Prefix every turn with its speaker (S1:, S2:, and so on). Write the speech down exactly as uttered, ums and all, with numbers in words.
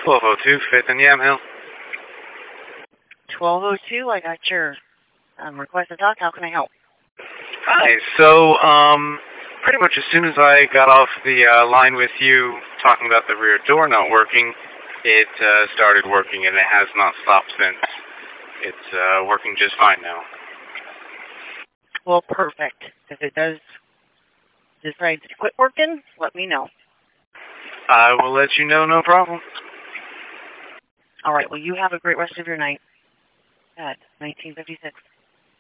S1: twelve oh two, fifth and Yamhill.
S2: twelve oh two, I got your um, request to talk. How can I help?
S1: Hi. So, um, pretty much as soon as I got off the uh, line with you talking about the rear door not working, it uh, started working, and it has not stopped since. It's uh, working just fine now.
S2: Well, perfect. If it does decide to quit working, let me know.
S1: I will let you know, no problem.
S2: All right. Well, you have a great rest of your night. At nineteen fifty-six.